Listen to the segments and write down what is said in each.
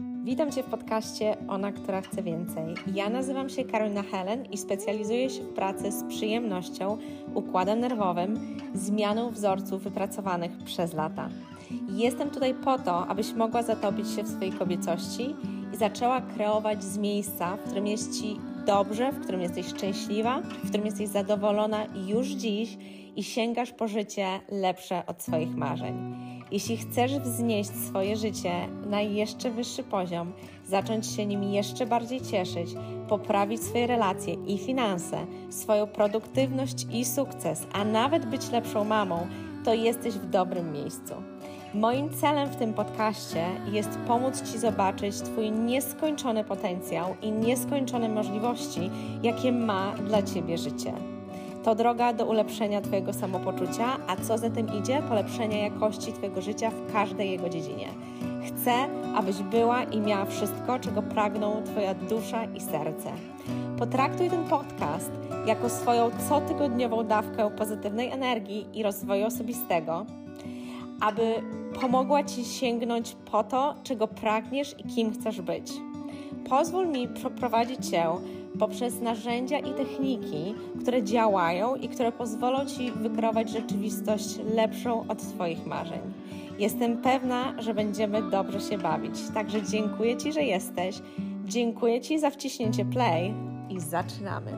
Witam Cię w podcaście Ona, która chce więcej. Ja nazywam się Karolina Helen i specjalizuję się w pracy z przyjemnością, układem nerwowym, zmianą wzorców wypracowanych przez lata. Jestem tutaj po to, abyś mogła zatopić się w swojej kobiecości i zaczęła kreować z miejsca, w którym jest Ci dobrze, w którym jesteś szczęśliwa, w którym jesteś zadowolona już dziś i sięgasz po życie lepsze od swoich marzeń. Jeśli chcesz wznieść swoje życie na jeszcze wyższy poziom, zacząć się nim jeszcze bardziej cieszyć, poprawić swoje relacje i finanse, swoją produktywność i sukces, a nawet być lepszą mamą, to jesteś w dobrym miejscu. Moim celem w tym podcaście jest pomóc Ci zobaczyć Twój nieskończony potencjał i nieskończone możliwości, jakie ma dla Ciebie życie. To droga do ulepszenia Twojego samopoczucia, a co za tym idzie, polepszenia jakości Twojego życia w każdej jego dziedzinie. Chcę, abyś była i miała wszystko, czego pragną Twoja dusza i serce. Potraktuj ten podcast jako swoją cotygodniową dawkę pozytywnej energii i rozwoju osobistego, aby pomogła Ci sięgnąć po to, czego pragniesz i kim chcesz być. Pozwól mi przeprowadzić Cię poprzez narzędzia i techniki, które działają i które pozwolą Ci wykreować rzeczywistość lepszą od Twoich marzeń. Jestem pewna, że będziemy dobrze się bawić. Także dziękuję Ci, że jesteś. Dziękuję Ci za wciśnięcie play i zaczynamy.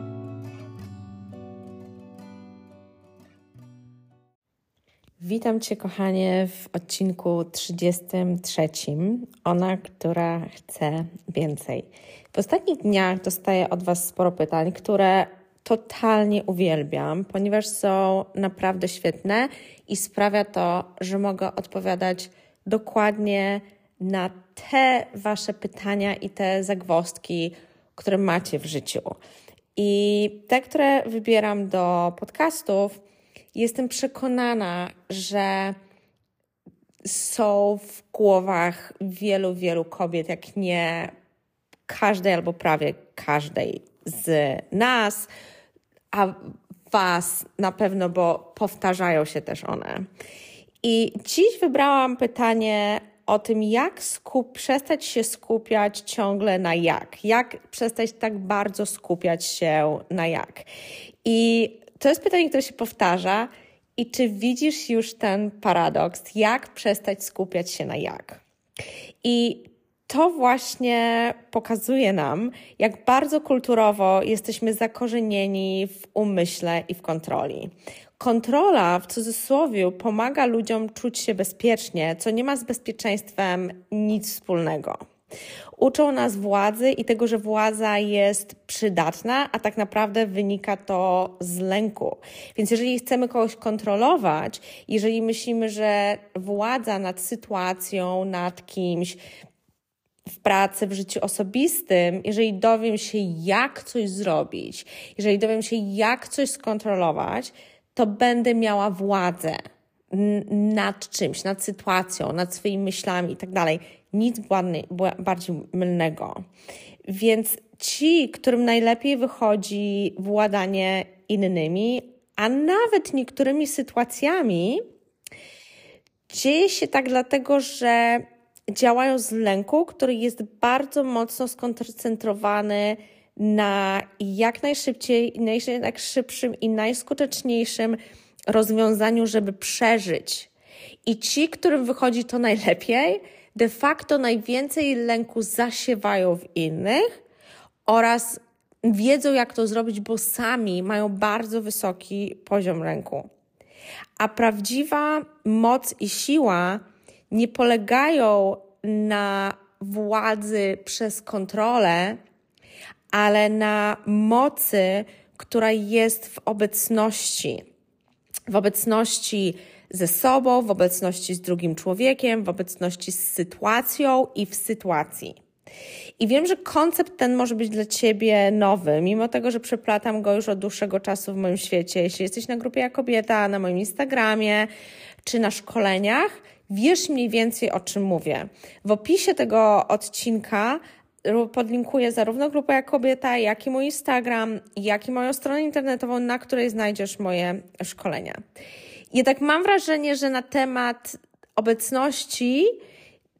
Witam Cię, kochanie, w odcinku 33. Ona, która chce więcej. W ostatnich dniach dostaję od Was sporo pytań, które totalnie uwielbiam, ponieważ są naprawdę świetne i sprawia to, że mogę odpowiadać dokładnie na te Wasze pytania i te zagwozdki, które macie w życiu. I te, które wybieram do podcastów, jestem przekonana, że są w głowach wielu kobiet, jak nie każdej albo prawie każdej z nas, a Was na pewno, bo powtarzają się też one. I dziś wybrałam pytanie o tym, jak przestać się skupiać ciągle na jak. Jak przestać tak bardzo skupiać się na jak. I to jest pytanie, które się powtarza. I czy widzisz już ten paradoks? Jak przestać skupiać się na jak? I to właśnie pokazuje nam, jak bardzo kulturowo jesteśmy zakorzenieni w umyśle i w kontroli. Kontrola, w cudzysłowie, pomaga ludziom czuć się bezpiecznie, co nie ma z bezpieczeństwem nic wspólnego. Uczą nas władzy i tego, że władza jest przydatna, a tak naprawdę wynika to z lęku. Więc jeżeli chcemy kogoś kontrolować, jeżeli myślimy, że władza nad sytuacją, nad kimś w pracy, w życiu osobistym, jeżeli dowiem się, jak coś zrobić, jeżeli dowiem się, jak coś skontrolować, to będę miała władzę nad czymś, nad sytuacją, nad swoimi myślami i tak dalej. Nic bardziej mylnego. Więc ci, którym najlepiej wychodzi władanie innymi, a nawet niektórymi sytuacjami, dzieje się tak dlatego, że działają z lęku, który jest bardzo mocno skoncentrowany na jak najszybciej, najszybszym i najskuteczniejszym rozwiązaniu, żeby przeżyć. I ci, którym wychodzi to najlepiej, de facto najwięcej lęku zasiewają w innych oraz wiedzą, jak to zrobić, bo sami mają bardzo wysoki poziom lęku. A prawdziwa moc i siła nie polegają na władzy przez kontrolę, ale na mocy, która jest w obecności. W obecności ze sobą, w obecności z drugim człowiekiem, w obecności z sytuacją i w sytuacji. I wiem, że koncept ten może być dla Ciebie nowy, mimo tego, że przeplatam go już od dłuższego czasu w moim świecie. Jeśli jesteś na grupie Jak Kobieta, na moim Instagramie czy na szkoleniach, wiesz mniej więcej, o czym mówię. W opisie tego odcinka podlinkuję zarówno grupę Jak Kobieta, jak i mój Instagram, jak i moją stronę internetową, na której znajdziesz moje szkolenia. Jednak mam wrażenie, że na temat obecności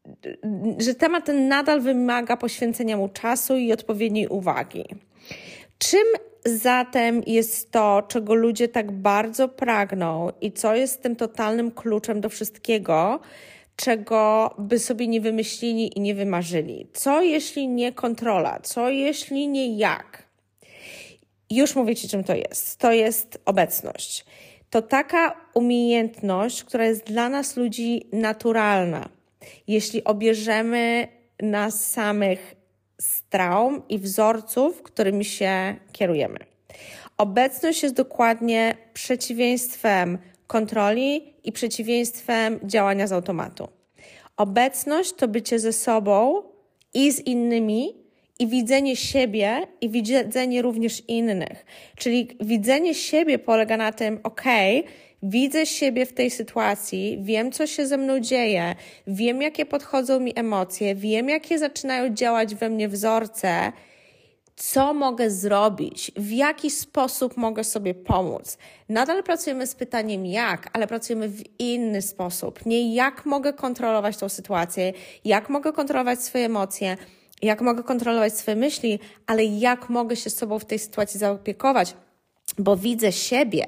że temat ten nadal wymaga poświęcenia mu czasu i odpowiedniej uwagi. Czym zatem jest to, czego ludzie tak bardzo pragną i co jest tym totalnym kluczem do wszystkiego, czego by sobie nie wymyślili i nie wymarzyli? Co jeśli nie kontrola? Co jeśli nie jak? Już mówię Ci, czym to jest. To jest obecność. To taka umiejętność, która jest dla nas ludzi naturalna. Jeśli obierzemy nas samych z traum i wzorców, którymi się kierujemy. Obecność jest dokładnie przeciwieństwem kontroli i przeciwieństwem działania z automatu. Obecność to bycie ze sobą i z innymi i widzenie siebie i widzenie również innych. Czyli widzenie siebie polega na tym, widzę siebie w tej sytuacji, wiem, co się ze mną dzieje, wiem, jakie podchodzą mi emocje, wiem, jakie zaczynają działać we mnie wzorce, co mogę zrobić, w jaki sposób mogę sobie pomóc. Nadal pracujemy z pytaniem jak, ale pracujemy w inny sposób. Nie jak mogę kontrolować tą sytuację, jak mogę kontrolować swoje emocje, jak mogę kontrolować swoje myśli, ale jak mogę się sobą w tej sytuacji zaopiekować, bo widzę siebie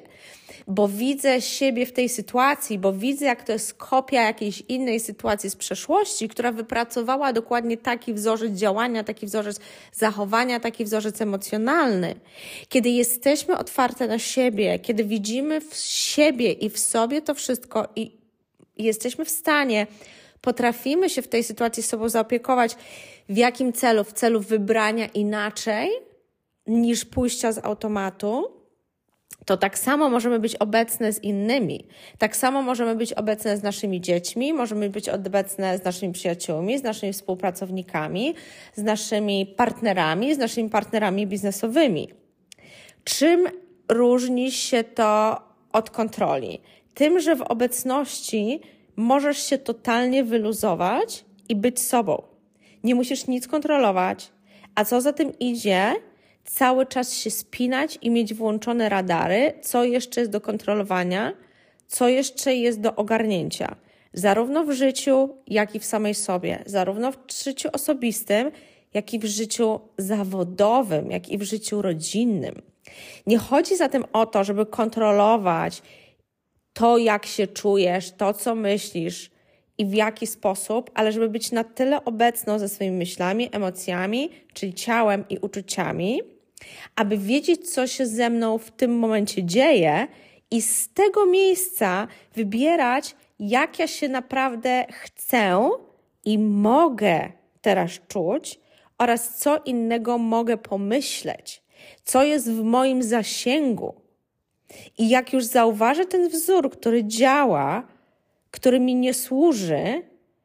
w tej sytuacji, bo widzę, jak to jest kopia jakiejś innej sytuacji z przeszłości, która wypracowała dokładnie taki wzorzec działania, taki wzorzec zachowania, taki wzorzec emocjonalny. Kiedy jesteśmy otwarte na siebie, kiedy widzimy w siebie i w sobie to wszystko i jesteśmy w stanie, potrafimy się w tej sytuacji z sobą zaopiekować, w jakim celu? W celu wybrania inaczej niż pójścia z automatu, to tak samo możemy być obecne z innymi. Tak samo możemy być obecne z naszymi dziećmi, możemy być obecne z naszymi przyjaciółmi, z naszymi współpracownikami, z naszymi partnerami biznesowymi. Czym różni się to od kontroli? Tym, że w obecności możesz się totalnie wyluzować i być sobą. Nie musisz nic kontrolować, a co za tym idzie, cały czas się spinać i mieć włączone radary, co jeszcze jest do kontrolowania, co jeszcze jest do ogarnięcia. Zarówno w życiu, jak i w samej sobie. Zarówno w życiu osobistym, jak i w życiu zawodowym, jak i w życiu rodzinnym. Nie chodzi zatem o to, żeby kontrolować to, jak się czujesz, to, co myślisz i w jaki sposób, ale żeby być na tyle obecną ze swoimi myślami, emocjami, czyli ciałem i uczuciami, aby wiedzieć, co się ze mną w tym momencie dzieje i z tego miejsca wybierać, jak ja się naprawdę chcę i mogę teraz czuć oraz co innego mogę pomyśleć, co jest w moim zasięgu. I jak już zauważę ten wzór, który działa, który mi nie służy,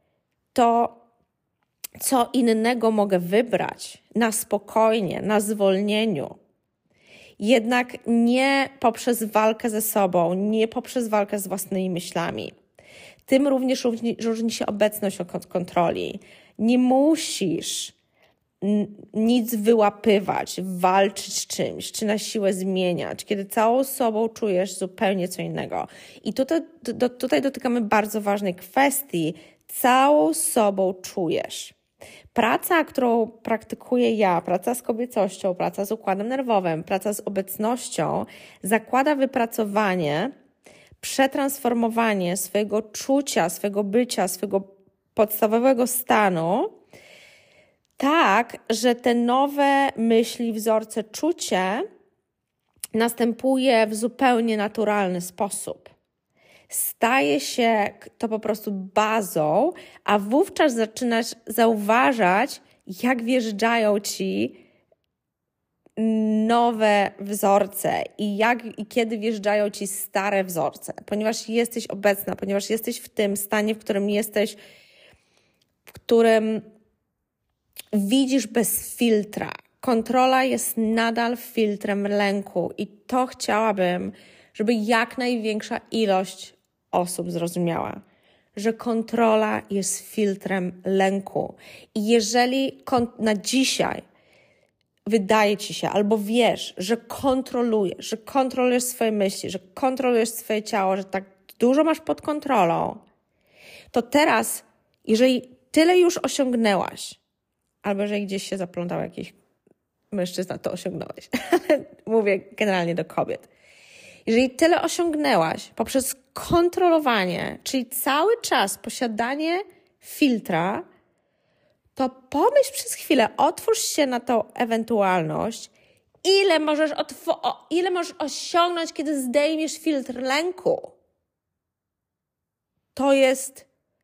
to co innego mogę wybrać na spokojnie, na zwolnieniu. Jednak nie poprzez walkę ze sobą, nie poprzez walkę z własnymi myślami. Tym również różni się obecność od kontroli. Nie musisz nic wyłapywać, walczyć z czymś, czy na siłę zmieniać, kiedy całą sobą czujesz zupełnie co innego. I tutaj dotykamy bardzo ważnej kwestii. Całą sobą czujesz. Praca, którą praktykuję ja, praca z kobiecością, praca z układem nerwowym, praca z obecnością, zakłada wypracowanie, przetransformowanie swojego czucia, swojego bycia, swojego podstawowego stanu, tak, że te nowe myśli, wzorce, czucie następuje w zupełnie naturalny sposób. Staje się to po prostu bazą, a wówczas zaczynasz zauważać, jak wjeżdżają ci nowe wzorce i kiedy wjeżdżają ci stare wzorce, ponieważ jesteś obecna, ponieważ jesteś w tym stanie, w którym jesteś, w którym widzisz bez filtra. Kontrola jest nadal filtrem lęku i to chciałabym, żeby jak największa ilość osób zrozumiała, że kontrola jest filtrem lęku. I jeżeli na dzisiaj wydaje ci się albo wiesz, że kontrolujesz swoje myśli, że kontrolujesz swoje ciało, że tak dużo masz pod kontrolą, to teraz, jeżeli tyle już osiągnęłaś, albo jeżeli gdzieś się zaplątał jakiś mężczyzna, to osiągnąłeś. Ale mówię generalnie do kobiet. Jeżeli tyle osiągnęłaś poprzez kontrolowanie, czyli cały czas posiadanie filtra, to pomyśl przez chwilę, otwórz się na tą ewentualność, ile możesz osiągnąć, kiedy zdejmiesz filtr lęku. To jest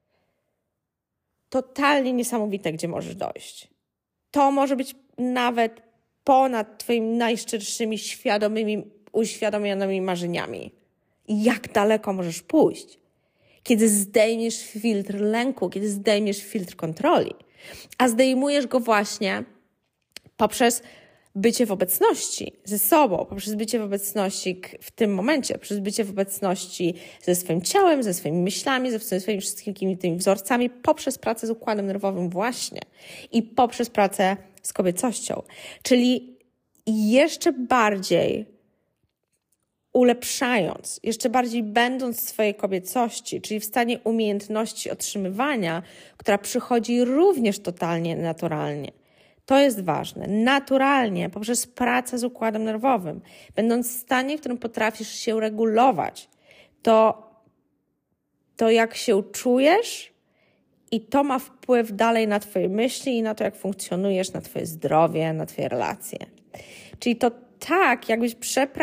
totalnie niesamowite, gdzie możesz dojść. To może być nawet ponad twoimi najszczerszymi, uświadomionymi marzeniami. Jak daleko możesz pójść, kiedy zdejmiesz filtr lęku, kiedy zdejmiesz filtr kontroli. A zdejmujesz go właśnie poprzez bycie w obecności ze sobą, poprzez bycie w obecności w tym momencie, poprzez bycie w obecności ze swoim ciałem, ze swoimi myślami, ze swoimi wszystkimi tymi wzorcami, poprzez pracę z układem nerwowym właśnie i poprzez pracę z kobiecością. Czyli jeszcze bardziej ulepszając, jeszcze bardziej będąc w swojej kobiecości, czyli w stanie umiejętności otrzymywania, która przychodzi również totalnie naturalnie. To jest ważne. Naturalnie, poprzez pracę z układem nerwowym, będąc w stanie, w którym potrafisz się regulować, to jak się czujesz i to ma wpływ dalej na twoje myśli i na to, jak funkcjonujesz, na twoje zdrowie, na twoje relacje. Czyli to tak, jakbyś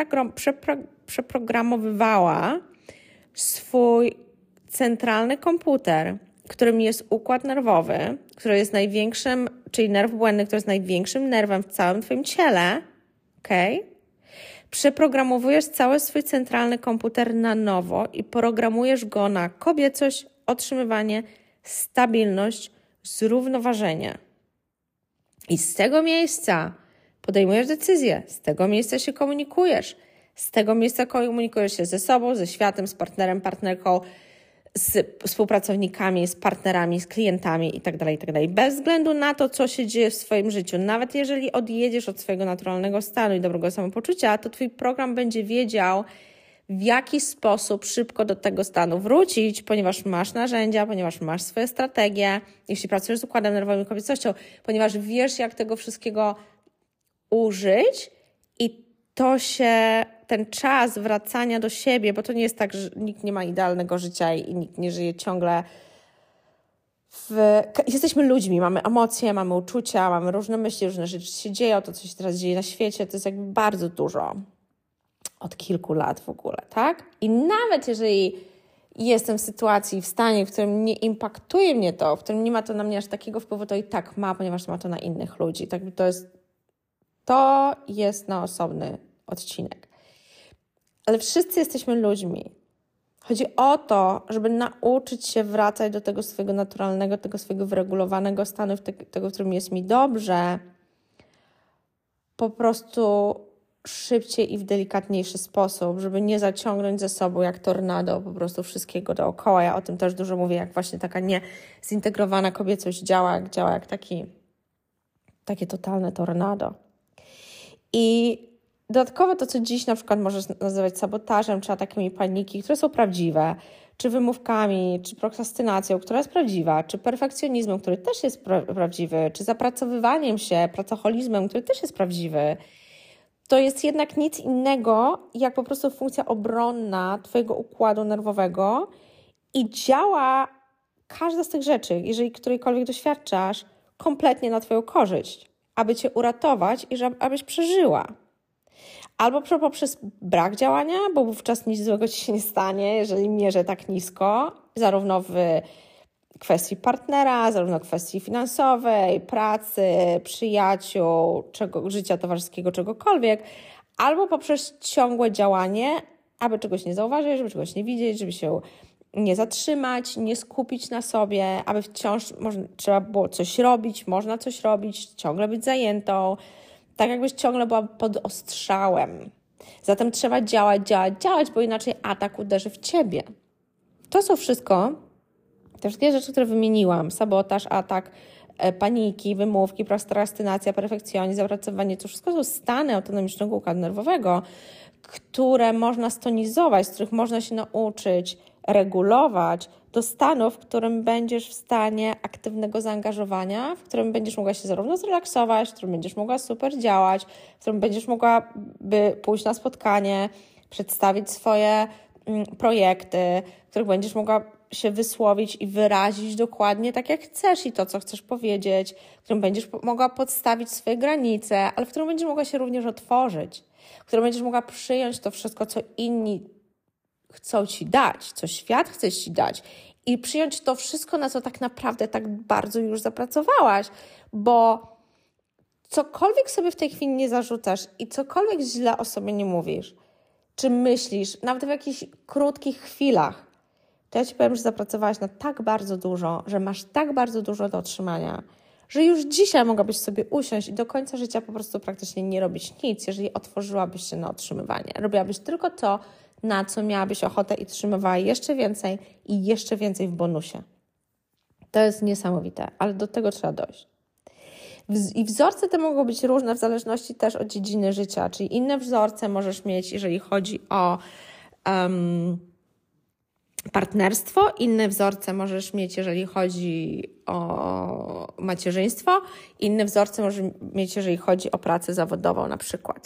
przeprogramowywała swój centralny komputer, którym jest układ nerwowy, który jest największym, czyli nerw błędny, który jest największym nerwem w całym twoim ciele, Przeprogramowujesz cały swój centralny komputer na nowo i programujesz go na kobiecość, otrzymywanie, stabilność, zrównoważenie. I z tego miejsca podejmujesz decyzje, z tego miejsca się komunikujesz, z tego miejsca komunikujesz się ze sobą, ze światem, z partnerem, partnerką, z współpracownikami, z partnerami, z klientami itd., itd. Bez względu na to, co się dzieje w swoim życiu. Nawet jeżeli odjedziesz od swojego naturalnego stanu i dobrego samopoczucia, to twój program będzie wiedział, w jaki sposób szybko do tego stanu wrócić, ponieważ masz narzędzia, ponieważ masz swoje strategie, jeśli pracujesz z układem nerwowym i kobiecością, ponieważ wiesz, jak tego wszystkiego użyć i ten czas wracania do siebie, bo to nie jest tak, że nikt nie ma idealnego życia i nikt nie żyje ciągle Jesteśmy ludźmi, mamy emocje, mamy uczucia, mamy różne myśli, różne rzeczy się dzieją, to co się teraz dzieje na świecie, to jest jakby bardzo dużo. Od kilku lat w ogóle, tak? I nawet jeżeli jestem w sytuacji, w stanie, w którym nie impaktuje mnie to, w którym nie ma to na mnie aż takiego wpływu, to i tak ma, ponieważ ma to na innych ludzi. Tak, to jest na osobny odcinek. Ale wszyscy jesteśmy ludźmi. Chodzi o to, żeby nauczyć się wracać do tego swojego naturalnego, tego swojego wyregulowanego stanu, tego, w którym jest mi dobrze, po prostu szybciej i w delikatniejszy sposób, żeby nie zaciągnąć ze sobą jak tornado po prostu wszystkiego dookoła. Ja o tym też dużo mówię, jak właśnie taka niezintegrowana kobiecość działa jak takie totalne tornado. I dodatkowo to, co dziś na przykład możesz nazywać sabotażem, czy atakami paniki, które są prawdziwe, czy wymówkami, czy prokrastynacją, która jest prawdziwa, czy perfekcjonizmem, który też jest prawdziwy, czy zapracowywaniem się, pracoholizmem, który też jest prawdziwy, to jest jednak nic innego, jak po prostu funkcja obronna twojego układu nerwowego i działa każda z tych rzeczy, jeżeli którejkolwiek doświadczasz, kompletnie na twoją korzyść, aby cię uratować i abyś przeżyła. Albo poprzez brak działania, bo wówczas nic złego ci się nie stanie, jeżeli mierzę tak nisko, zarówno w kwestii partnera, zarówno w kwestii finansowej, pracy, przyjaciół, życia towarzyskiego, czegokolwiek, albo poprzez ciągłe działanie, aby czegoś nie zauważyć, żeby czegoś nie widzieć, żeby się nie zatrzymać, nie skupić na sobie, aby wciąż trzeba było coś robić, można coś robić, ciągle być zajętą, tak jakbyś ciągle była pod ostrzałem. Zatem trzeba działać, bo inaczej atak uderzy w ciebie. To są wszystko, te wszystkie rzeczy, które wymieniłam, sabotaż, atak, paniki, wymówki, prokrastynacja, perfekcjonizm, zapracowanie, to wszystko są stany autonomicznego układu nerwowego, które można stonizować, z których można się nauczyć regulować do stanu, w którym będziesz w stanie aktywnego zaangażowania, w którym będziesz mogła się zarówno zrelaksować, w którym będziesz mogła super działać, w którym będziesz mogła pójść na spotkanie, przedstawić swoje projekty, w których będziesz mogła się wysłowić i wyrazić dokładnie tak, jak chcesz i to, co chcesz powiedzieć, w którym będziesz mogła podstawić swoje granice, ale w którym będziesz mogła się również otworzyć, w którym będziesz mogła przyjąć to wszystko, co inni chcą Ci dać, co świat chce Ci dać i przyjąć to wszystko, na co tak naprawdę tak bardzo już zapracowałaś, bo cokolwiek sobie w tej chwili nie zarzucasz i cokolwiek źle o sobie nie mówisz, czy myślisz, nawet w jakichś krótkich chwilach, to ja Ci powiem, że zapracowałaś na tak bardzo dużo, że masz tak bardzo dużo do otrzymania, że już dzisiaj mogłabyś sobie usiąść i do końca życia po prostu praktycznie nie robić nic, jeżeli otworzyłabyś się na otrzymywanie. Robiłabyś tylko to, na co miałabyś ochotę i otrzymywała jeszcze więcej w bonusie. To jest niesamowite, ale do tego trzeba dojść. I wzorce te mogą być różne w zależności też od dziedziny życia, czyli inne wzorce możesz mieć, jeżeli chodzi o partnerstwo, inne wzorce możesz mieć, jeżeli chodzi o macierzyństwo, inne wzorce możesz mieć, jeżeli chodzi o pracę zawodową na przykład.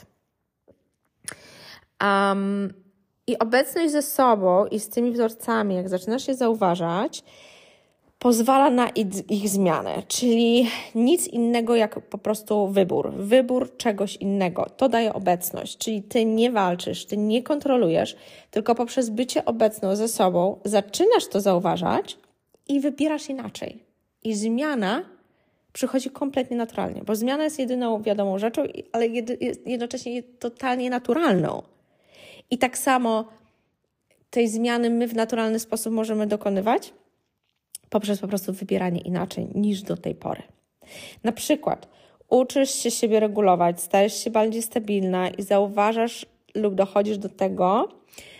I obecność ze sobą i z tymi wzorcami, jak zaczynasz je zauważać, pozwala na ich zmianę, czyli nic innego jak po prostu wybór czegoś innego. To daje obecność, czyli Ty nie walczysz, Ty nie kontrolujesz, tylko poprzez bycie obecną ze sobą zaczynasz to zauważać i wybierasz inaczej. I zmiana przychodzi kompletnie naturalnie, bo zmiana jest jedyną wiadomą rzeczą, ale jednocześnie totalnie naturalną. I tak samo tej zmiany my w naturalny sposób możemy dokonywać poprzez po prostu wybieranie inaczej niż do tej pory. Na przykład uczysz się siebie regulować, stajesz się bardziej stabilna i zauważasz lub dochodzisz do tego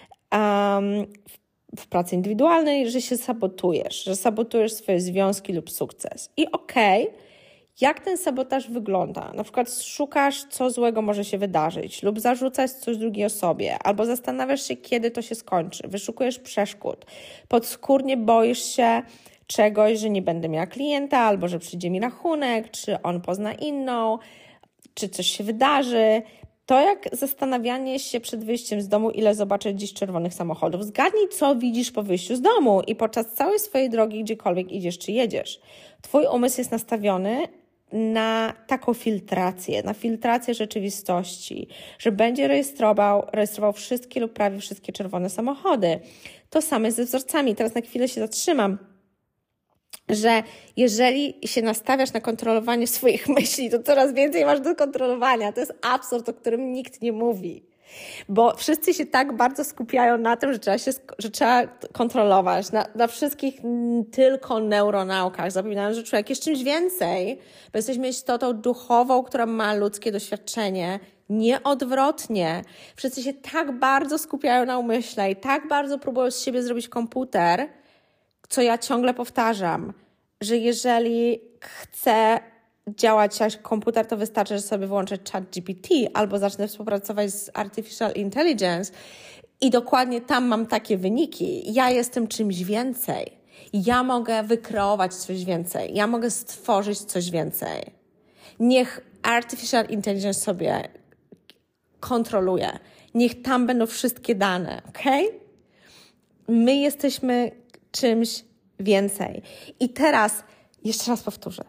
w pracy indywidualnej, że się sabotujesz swoje związki lub sukces. I jak ten sabotaż wygląda? Na przykład szukasz, co złego może się wydarzyć lub zarzucasz coś drugiej osobie, albo zastanawiasz się, kiedy to się skończy. Wyszukujesz przeszkód. Podskórnie boisz się czegoś, że nie będę miała klienta, albo że przyjdzie mi rachunek, czy on pozna inną, czy coś się wydarzy. To jak zastanawianie się przed wyjściem z domu, ile zobaczysz dziś czerwonych samochodów. Zgadnij, co widzisz po wyjściu z domu i podczas całej swojej drogi, gdziekolwiek idziesz czy jedziesz. Twój umysł jest nastawiony na taką filtrację, na filtrację rzeczywistości, że będzie rejestrował wszystkie lub prawie wszystkie czerwone samochody. To samo jest ze wzorcami. Teraz na chwilę się zatrzymam, że jeżeli się nastawiasz na kontrolowanie swoich myśli, to coraz więcej masz do kontrolowania. To jest absurd, o którym nikt nie mówi. Bo wszyscy się tak bardzo skupiają na tym, że trzeba kontrolować, na wszystkich tylko neuronaukach, zapominając, że człowiek jest czymś więcej, bo jesteśmy istotą duchową, która ma ludzkie doświadczenie, nie odwrotnie. Wszyscy się tak bardzo skupiają na umyśle i tak bardzo próbują z siebie zrobić komputer, co ja ciągle powtarzam, że jeżeli chcę działać jak komputer, to wystarczy, że sobie włączę ChatGPT albo zacznę współpracować z Artificial Intelligence i dokładnie tam mam takie wyniki. Ja jestem czymś więcej. Ja mogę wykreować coś więcej. Ja mogę stworzyć coś więcej. Niech Artificial Intelligence sobie kontroluje. Niech tam będą wszystkie dane, okej? My jesteśmy czymś więcej. I teraz jeszcze raz powtórzę.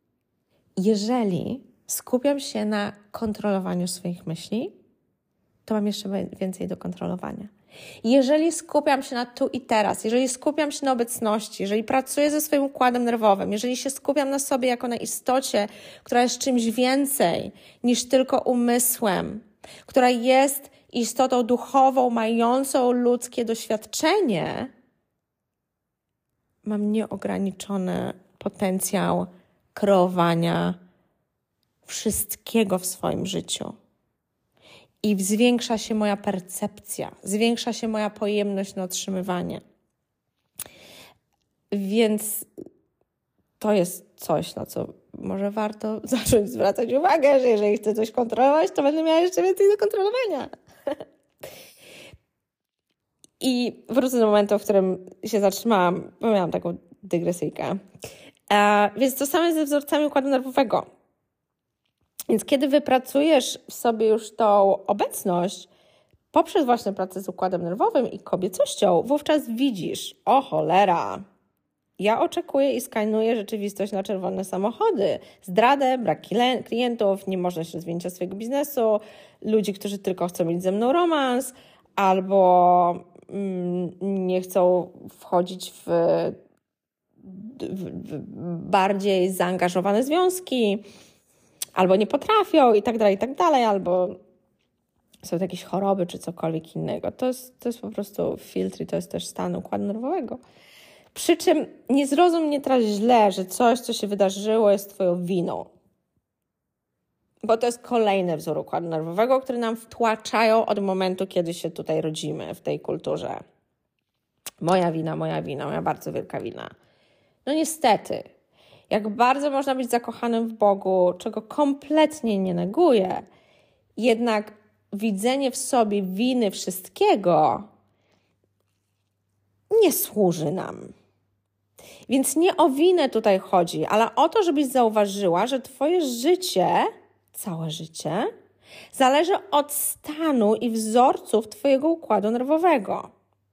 Jeżeli skupiam się na kontrolowaniu swoich myśli, to mam jeszcze więcej do kontrolowania. Jeżeli skupiam się na tu i teraz, jeżeli skupiam się na obecności, jeżeli pracuję ze swoim układem nerwowym, jeżeli się skupiam na sobie jako na istocie, która jest czymś więcej niż tylko umysłem, która jest istotą duchową, mającą ludzkie doświadczenie, mam nieograniczony potencjał kreowania wszystkiego w swoim życiu. I zwiększa się moja percepcja, zwiększa się moja pojemność na otrzymywanie. Więc to jest coś, na co może warto zacząć zwracać uwagę, że jeżeli chcę coś kontrolować, to będę miała jeszcze więcej do kontrolowania. I wrócę do momentu, w którym się zatrzymałam, bo miałam taką dygresyjkę. Więc to samo jest ze wzorcami układu nerwowego. Więc kiedy wypracujesz w sobie już tą obecność poprzez właśnie pracę z układem nerwowym i kobiecością, wówczas widzisz, o cholera, ja oczekuję i skanuję rzeczywistość na czerwone samochody, zdradę, brak klientów, niemożność rozwinięcia swojego biznesu, ludzi, którzy tylko chcą mieć ze mną romans, albo nie chcą wchodzić w bardziej zaangażowane związki, albo nie potrafią i tak dalej, albo są to jakieś choroby czy cokolwiek innego. To jest po prostu filtr i to jest też stan układu nerwowego. Przy czym nie zrozum mnie teraz źle, że coś, co się wydarzyło, jest twoją winą. Bo to jest kolejny wzór układu nerwowego, który nam wtłaczają od momentu, kiedy się tutaj rodzimy w tej kulturze. Moja wina, moja bardzo wielka wina. No niestety, jak bardzo można być zakochanym w Bogu, czego kompletnie nie neguję, jednak widzenie w sobie winy wszystkiego nie służy nam. Więc nie o winę tutaj chodzi, ale o to, żebyś zauważyła, że twoje życie, całe życie, zależy od stanu i wzorców twojego układu nerwowego.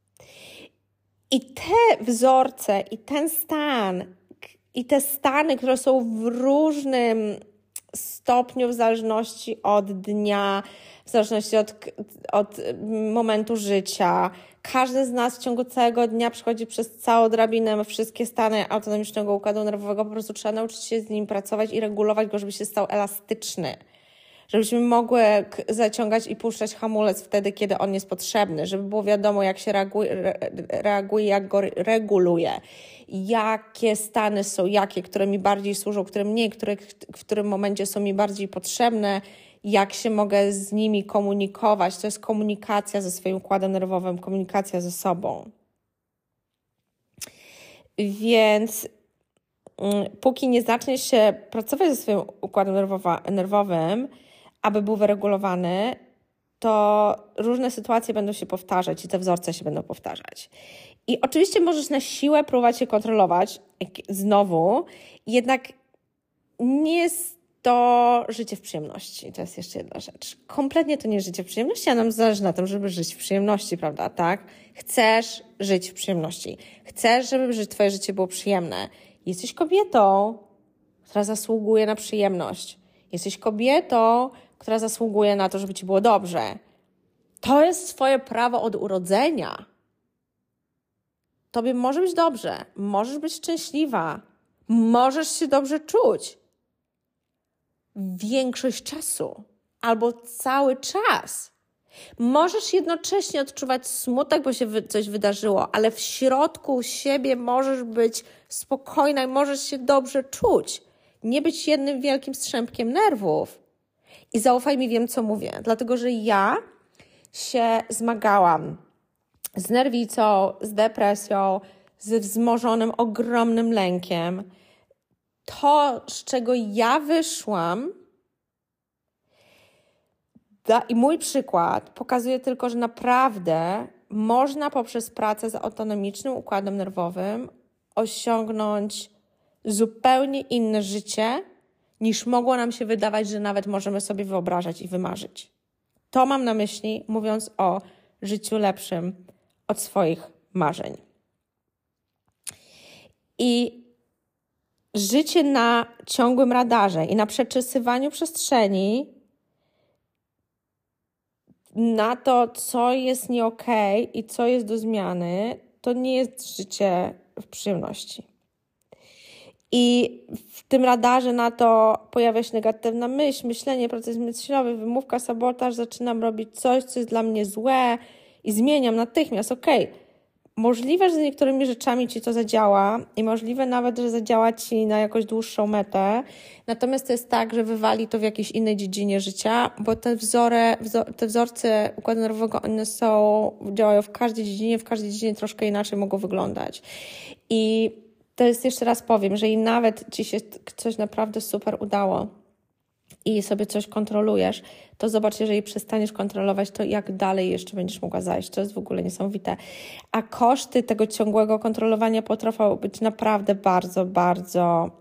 I te wzorce, i ten stan, i te stany, które są w różnym stopniu w zależności od dnia, w zależności od momentu życia. Każdy z nas w ciągu całego dnia przechodzi przez całą drabinę, wszystkie stany autonomicznego układu nerwowego. Po prostu trzeba nauczyć się z nim pracować i regulować go, żeby się stał elastyczny. Żebyśmy mogły zaciągać i puszczać hamulec wtedy, kiedy on jest potrzebny, żeby było wiadomo, jak się reaguje, jak go reguluje, jakie stany są jakie, które mi bardziej służą, które mniej, które w którym momencie są mi bardziej potrzebne, jak się mogę z nimi komunikować. To jest komunikacja ze swoim układem nerwowym, komunikacja ze sobą. Więc póki nie zacznie się pracować ze swoim układem nerwowym, aby był wyregulowany, to różne sytuacje będą się powtarzać i te wzorce się będą powtarzać. I oczywiście możesz na siłę próbować się kontrolować znowu, jednak nie jest to życie w przyjemności. To jest jeszcze jedna rzecz. Kompletnie to nie jest życie w przyjemności, a nam zależy na tym, żeby żyć w przyjemności, prawda? Tak? Chcesz żyć w przyjemności. Chcesz, żeby twoje życie było przyjemne. Jesteś kobietą, która zasługuje na przyjemność. Jesteś kobietą, która zasługuje na to, żeby ci było dobrze. To jest twoje prawo od urodzenia. Tobie może być dobrze, możesz być szczęśliwa, możesz się dobrze czuć. Większość czasu albo cały czas. Możesz jednocześnie odczuwać smutek, bo się coś wydarzyło, ale w środku siebie możesz być spokojna i możesz się dobrze czuć. Nie być jednym wielkim strzępkiem nerwów. I zaufaj mi, wiem co mówię, dlatego że ja się zmagałam z nerwicą, z depresją, ze wzmożonym, ogromnym lękiem. To, z czego ja wyszłam i mój przykład pokazuje tylko, że naprawdę można poprzez pracę z autonomicznym układem nerwowym osiągnąć zupełnie inne życie, niż mogło nam się wydawać, że nawet możemy sobie wyobrażać i wymarzyć. To mam na myśli, mówiąc o życiu lepszym od swoich marzeń. I życie na ciągłym radarze i na przeczesywaniu przestrzeni na to, co jest nie okej i co jest do zmiany, to nie jest życie w przyjemności. I w tym radarze na to pojawia się negatywna myśl, myślenie, proces myślowy, wymówka, sabotaż, zaczynam robić coś, co jest dla mnie złe i zmieniam natychmiast. Możliwe, że z niektórymi rzeczami ci to zadziała i możliwe nawet, że zadziała ci na jakąś dłuższą metę, natomiast to jest tak, że wywali to w jakiejś innej dziedzinie życia, bo te wzorce układu nerwowego, one działają w każdej dziedzinie troszkę inaczej mogą wyglądać. I to jest, jeszcze raz powiem, że i nawet ci się coś naprawdę super udało i sobie coś kontrolujesz, to zobacz, jeżeli przestaniesz kontrolować, to jak dalej jeszcze będziesz mogła zajść. To jest w ogóle niesamowite. A koszty tego ciągłego kontrolowania potrafią być naprawdę bardzo, bardzo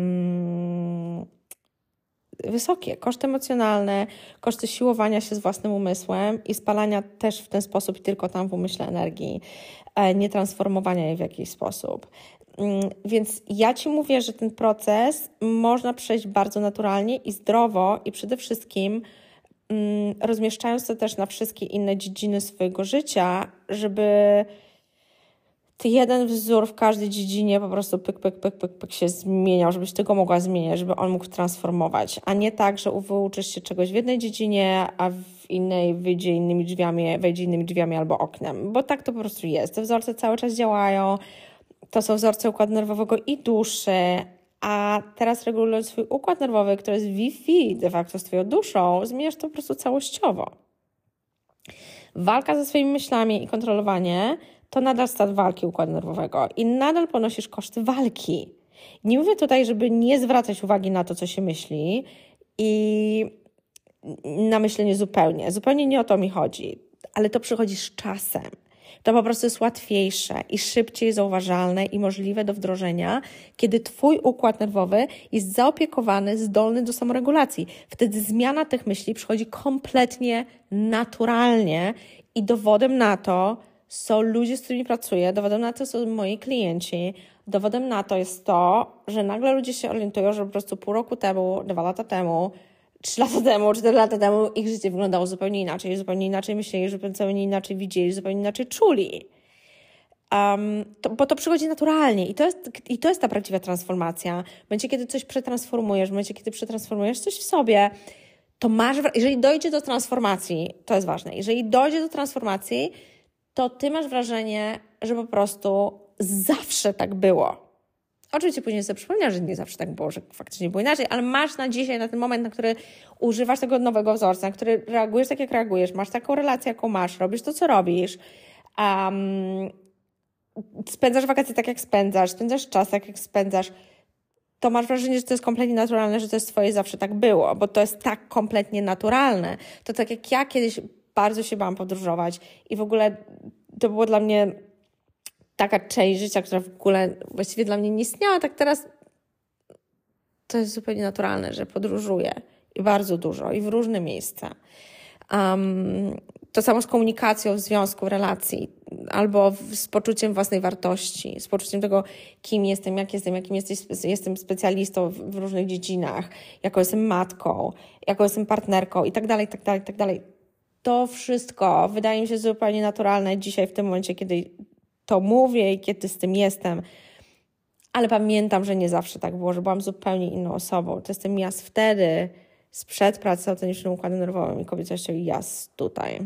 wysokie. Koszty emocjonalne, koszty siłowania się z własnym umysłem i spalania też w ten sposób tylko tam w umyśle energii, nie transformowania jej w jakiś sposób. Więc ja Ci mówię, że ten proces można przejść bardzo naturalnie i zdrowo i przede wszystkim rozmieszczając to też na wszystkie inne dziedziny swojego życia, żeby jeden wzór w każdej dziedzinie po prostu pyk się zmieniał, żebyś Ty go mogła zmieniać, żeby on mógł transformować, a nie tak, że wyuczysz się czegoś w jednej dziedzinie, a w innej wejdzie innymi drzwiami albo oknem, bo tak to po prostu jest. Te wzorce cały czas działają, to są wzorce układu nerwowego i duszy, a teraz regulując swój układ nerwowy, który jest Wi-Fi de facto z Twoją duszą, zmieniasz to po prostu całościowo. Walka ze swoimi myślami i kontrolowanie to nadal stan walki układu nerwowego i nadal ponosisz koszty walki. Nie mówię tutaj, żeby nie zwracać uwagi na to, co się myśli i na myślenie zupełnie nie o to mi chodzi, ale to przychodzi z czasem. To po prostu jest łatwiejsze i szybciej zauważalne i możliwe do wdrożenia, kiedy Twój układ nerwowy jest zaopiekowany, zdolny do samoregulacji. Wtedy zmiana tych myśli przychodzi kompletnie naturalnie i dowodem na to są ludzie, z którymi pracuję, dowodem na to są moi klienci, dowodem na to jest to, że nagle ludzie się orientują, że po prostu pół roku temu, 2 lata temu, 3 lata temu, 4 lata temu ich życie wyglądało zupełnie inaczej myśleli, zupełnie inaczej widzieli, zupełnie inaczej czuli. Bo to przychodzi naturalnie i to jest ta prawdziwa transformacja. W momencie, kiedy coś przetransformujesz, w momencie, kiedy przetransformujesz coś w sobie, to jeżeli dojdzie do transformacji, to jest ważne, jeżeli dojdzie do transformacji, to Ty masz wrażenie, że po prostu zawsze tak było. Oczywiście później sobie przypomnisz, że nie zawsze tak było, że faktycznie było inaczej, ale masz na dzisiaj, na ten moment, na który używasz tego nowego wzorca, na który reagujesz tak, jak reagujesz, masz taką relację, jaką masz, robisz to, co robisz, spędzasz wakacje tak, jak spędzasz czas tak, jak spędzasz, to masz wrażenie, że to jest kompletnie naturalne, że to jest Twoje zawsze tak było, bo to jest tak kompletnie naturalne. To tak jak ja kiedyś bardzo się bałam podróżować i w ogóle to było dla mnie taka część życia, która w ogóle właściwie dla mnie nie istniała, tak teraz to jest zupełnie naturalne, że podróżuję i bardzo dużo i w różne miejsca. To samo z komunikacją w związku, w relacji albo z poczuciem własnej wartości, z poczuciem tego, kim jestem, jakim jestem specjalistą w różnych dziedzinach, jaką jestem matką, jaką jestem partnerką i tak dalej, tak dalej, tak dalej. To wszystko wydaje mi się zupełnie naturalne dzisiaj w tym momencie, kiedy to mówię i kiedy z tym jestem. Ale pamiętam, że nie zawsze tak było, że byłam zupełnie inną osobą. To jestem ja wtedy, sprzed pracy z autentycznym układem nerwowym i kobiecością i ja tutaj.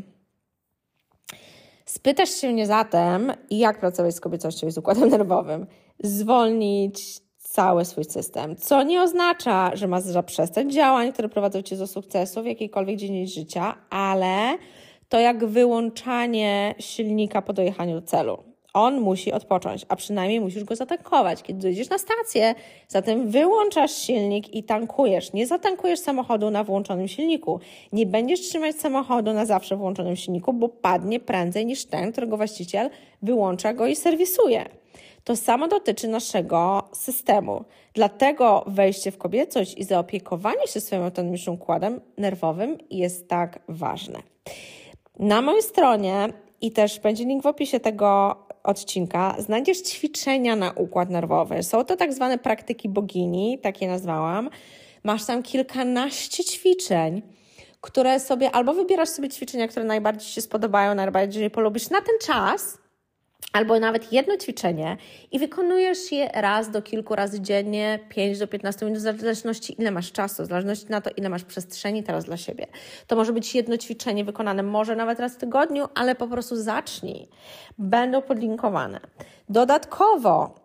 Spytasz się mnie zatem, jak pracować z kobiecością i z układem nerwowym. Zwolnić cały swój system, co nie oznacza, że masz zaprzestać działań, które prowadzą Cię do sukcesu w jakiejkolwiek dziedzinie życia, ale to jak wyłączanie silnika po dojechaniu do celu. On musi odpocząć, a przynajmniej musisz go zatankować. Kiedy dojdziesz na stację, zatem wyłączasz silnik i tankujesz. Nie zatankujesz samochodu na włączonym silniku. Nie będziesz trzymać samochodu na zawsze włączonym silniku, bo padnie prędzej niż ten, którego właściciel wyłącza go i serwisuje. To samo dotyczy naszego systemu. Dlatego wejście w kobiecość i zaopiekowanie się swoim autonomicznym układem nerwowym jest tak ważne. Na mojej stronie i też będzie link w opisie tego odcinka, znajdziesz ćwiczenia na układ nerwowy. Są to tak zwane praktyki bogini, tak je nazwałam. Masz tam kilkanaście ćwiczeń, które sobie, albo wybierasz sobie ćwiczenia, które najbardziej Ci się spodobają, najbardziej polubisz na ten czas, albo nawet jedno ćwiczenie i wykonujesz je raz do kilku razy dziennie, 5 do 15 minut, w zależności ile masz czasu, w zależności na to, ile masz przestrzeni teraz dla siebie. To może być jedno ćwiczenie wykonane może nawet raz w tygodniu, ale po prostu zacznij. Będą podlinkowane. Dodatkowo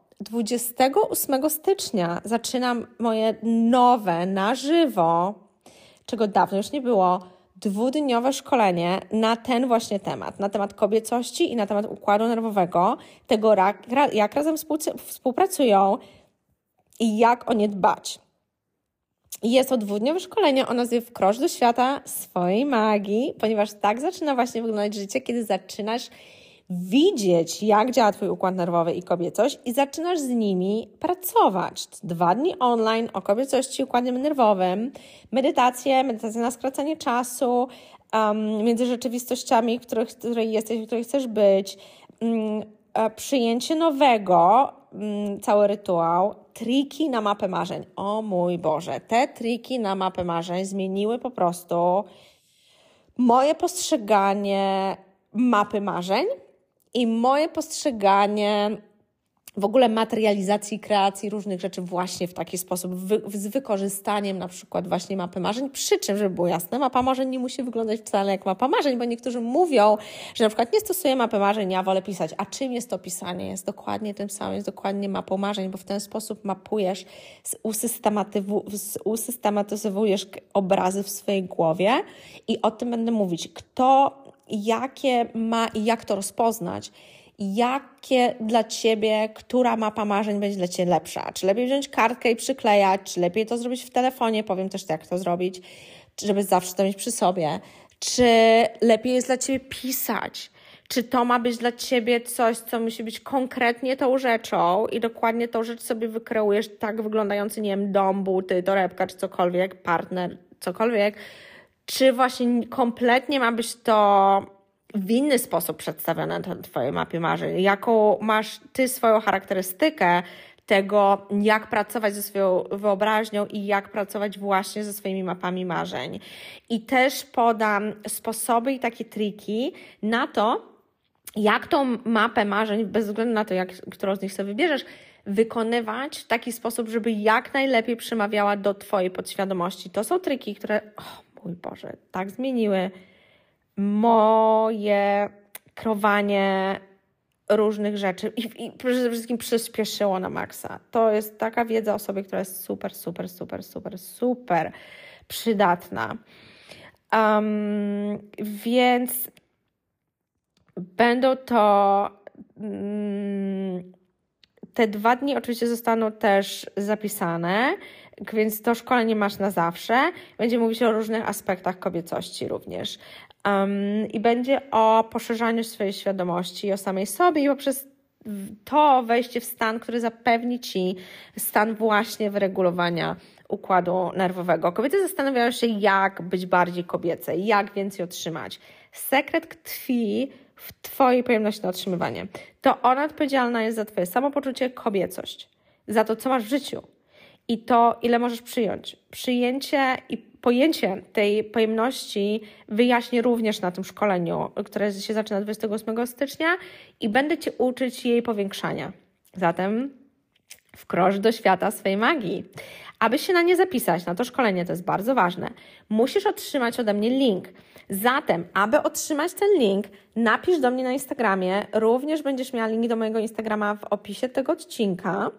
28 stycznia zaczynam moje nowe, na żywo, czego dawno już nie było, 2-dniowe szkolenie na ten właśnie temat, na temat kobiecości i na temat układu nerwowego, tego jak razem współpracują i jak o nie dbać. I jest to dwudniowe szkolenie o nazwie Wkrocz do świata swojej magii, ponieważ tak zaczyna właśnie wyglądać życie, kiedy zaczynasz widzieć, jak działa Twój układ nerwowy i kobiecość i zaczynasz z nimi pracować. 2 dni online o kobiecości i układzie nerwowym, medytacja na skracanie czasu między rzeczywistościami, w której jesteś, w której chcesz być, przyjęcie nowego, cały rytuał, triki na mapę marzeń. O mój Boże, te triki na mapę marzeń zmieniły po prostu moje postrzeganie mapy marzeń i moje postrzeganie w ogóle materializacji i kreacji różnych rzeczy właśnie w taki sposób, z wykorzystaniem na przykład właśnie mapy marzeń, przy czym, żeby było jasne, mapa marzeń nie musi wyglądać wcale jak mapa marzeń, bo niektórzy mówią, że na przykład nie stosuję mapy marzeń, ja wolę pisać. A czym jest to pisanie? Jest dokładnie tym samym, jest dokładnie mapą marzeń, bo w ten sposób mapujesz, usystematyzowujesz obrazy w swojej głowie i o tym będę mówić. Kto, jakie ma i jak to rozpoznać, jakie dla Ciebie, która mapa marzeń będzie dla Ciebie lepsza. Czy lepiej wziąć kartkę i przyklejać, czy lepiej to zrobić w telefonie, powiem też jak to zrobić, żeby zawsze to mieć przy sobie. Czy lepiej jest dla Ciebie pisać, czy to ma być dla Ciebie coś, co musi być konkretnie tą rzeczą i dokładnie tą rzecz sobie wykreujesz tak wyglądający, nie wiem, dom, buty, torebka, czy cokolwiek, partner, cokolwiek, czy właśnie kompletnie ma być to w inny sposób przedstawione na Twojej mapie marzeń, jaką masz Ty swoją charakterystykę tego, jak pracować ze swoją wyobraźnią i jak pracować właśnie ze swoimi mapami marzeń. I też podam sposoby i takie triki na to, jak tą mapę marzeń, bez względu na to, którą z nich sobie wybierzesz, wykonywać w taki sposób, żeby jak najlepiej przemawiała do Twojej podświadomości. To są triki, które, mój Boże, tak zmieniły moje kreowanie różnych rzeczy i przede wszystkim przyspieszyło na maksa. To jest taka wiedza o sobie, która jest super, super, super, super, super przydatna. Więc będą to te 2 dni oczywiście zostaną też zapisane, więc to szkolenie masz na zawsze. Będzie mówić o różnych aspektach kobiecości również. I będzie o poszerzaniu swojej świadomości, o samej sobie i poprzez to wejście w stan, który zapewni Ci stan właśnie wyregulowania układu nerwowego. Kobiety zastanawiają się, jak być bardziej kobiece, jak więcej otrzymać. Sekret tkwi w Twojej pojemności na otrzymywanie. To ona odpowiedzialna jest za Twoje samopoczucie, kobiecość, za to, co masz w życiu i to, ile możesz przyjąć. Przyjęcie i pojęcie tej pojemności wyjaśnię również na tym szkoleniu, które się zaczyna 28 stycznia i będę Cię uczyć jej powiększania. Zatem wkrocz do świata swojej magii. Aby się na nie zapisać, na to szkolenie, to jest bardzo ważne, musisz otrzymać ode mnie link. Zatem, aby otrzymać ten link, napisz do mnie na Instagramie. Również będziesz miała link do mojego Instagrama w opisie tego odcinka.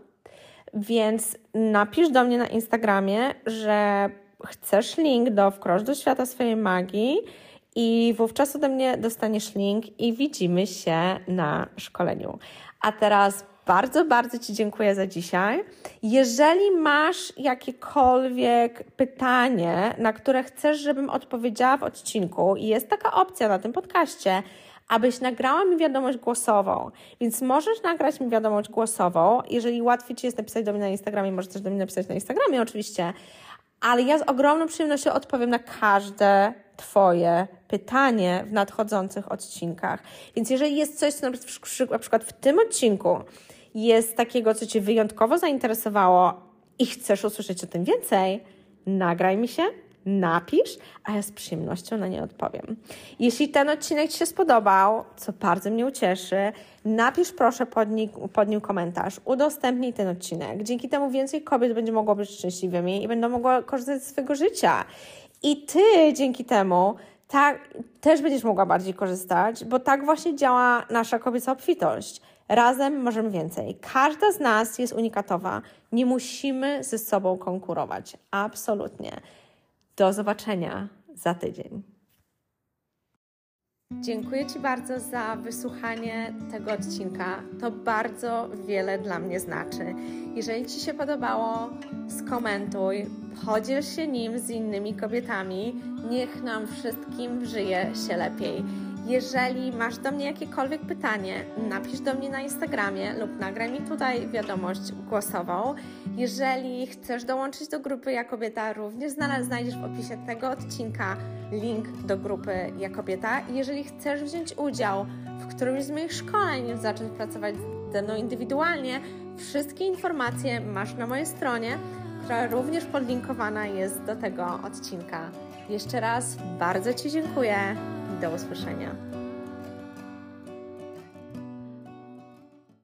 Więc napisz do mnie na Instagramie, że chcesz link do Wkrocz do świata swojej magii i wówczas ode mnie dostaniesz link i widzimy się na szkoleniu. A teraz bardzo, bardzo Ci dziękuję za dzisiaj. Jeżeli masz jakiekolwiek pytanie, na które chcesz, żebym odpowiedziała w odcinku i jest taka opcja na tym podcaście, abyś nagrała mi wiadomość głosową. Więc możesz nagrać mi wiadomość głosową. Jeżeli łatwiej Ci jest napisać do mnie na Instagramie, możesz też do mnie napisać na Instagramie oczywiście, ale ja z ogromną przyjemnością odpowiem na każde Twoje pytanie w nadchodzących odcinkach. Więc jeżeli jest coś, co na przykład w tym odcinku jest takiego, co Cię wyjątkowo zainteresowało i chcesz usłyszeć o tym więcej, nagraj mi się, napisz, a ja z przyjemnością na nie odpowiem. Jeśli ten odcinek Ci się spodobał, co bardzo mnie ucieszy, napisz proszę pod nim komentarz, udostępnij ten odcinek. Dzięki temu więcej kobiet będzie mogło być szczęśliwymi i będą mogły korzystać ze swojego życia. I Ty dzięki temu też będziesz mogła bardziej korzystać, bo tak właśnie działa nasza kobieca obfitość. Razem możemy więcej. Każda z nas jest unikatowa. Nie musimy ze sobą konkurować. Absolutnie. Do zobaczenia za tydzień. Dziękuję Ci bardzo za wysłuchanie tego odcinka. To bardzo wiele dla mnie znaczy. Jeżeli Ci się podobało, skomentuj, podziel się nim z innymi kobietami. Niech nam wszystkim żyje się lepiej. Jeżeli masz do mnie jakiekolwiek pytanie, napisz do mnie na Instagramie lub nagraj mi tutaj wiadomość głosową. Jeżeli chcesz dołączyć do grupy Ja Kobieta, również znajdziesz w opisie tego odcinka link do grupy Ja Kobieta. Jeżeli chcesz wziąć udział w którymś z moich szkoleń, zacząć pracować ze mną indywidualnie, wszystkie informacje masz na mojej stronie, która również podlinkowana jest do tego odcinka. Jeszcze raz bardzo Ci dziękuję. Do usłyszenia.